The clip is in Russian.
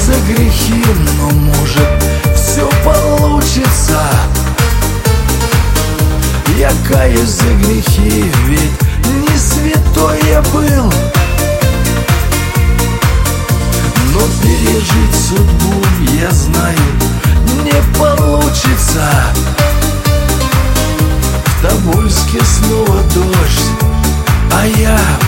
за грехи, но может все получится. Я каюсь за грехи, ведь не святой я был. Но пережить судьбу, я знаю, не получится. В Тобольске снова дождь, а я